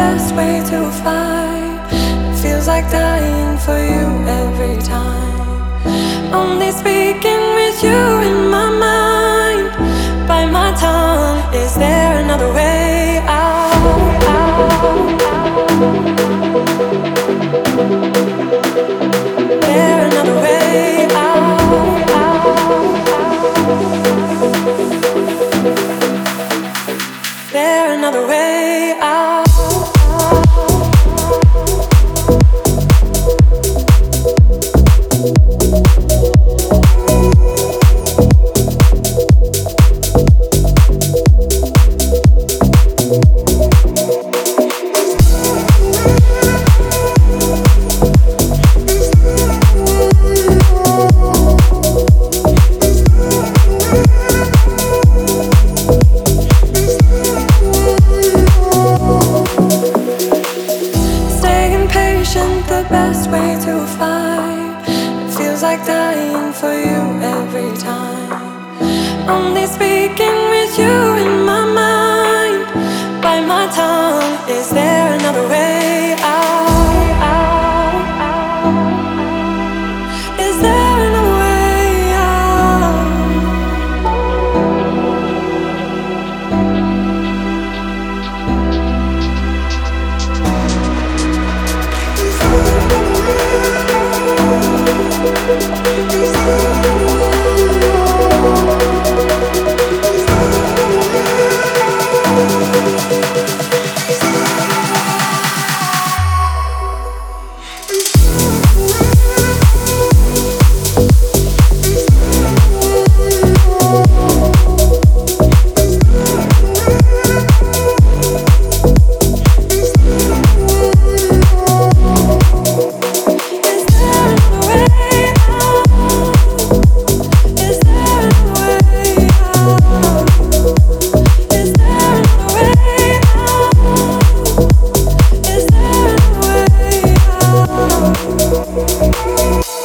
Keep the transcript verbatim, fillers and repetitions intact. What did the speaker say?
best way to fight. It feels like dying for you every time. Only speaking with you in my mind. Bite my tongue. Is there another way out? out, out. There another way out, out, out. There another way out. The best way to fight. It feels like dying for you every time. Only speaking with you in my mind. Bite my tongue. Is there another way out? out, out? Is there another way out? Is there a way out?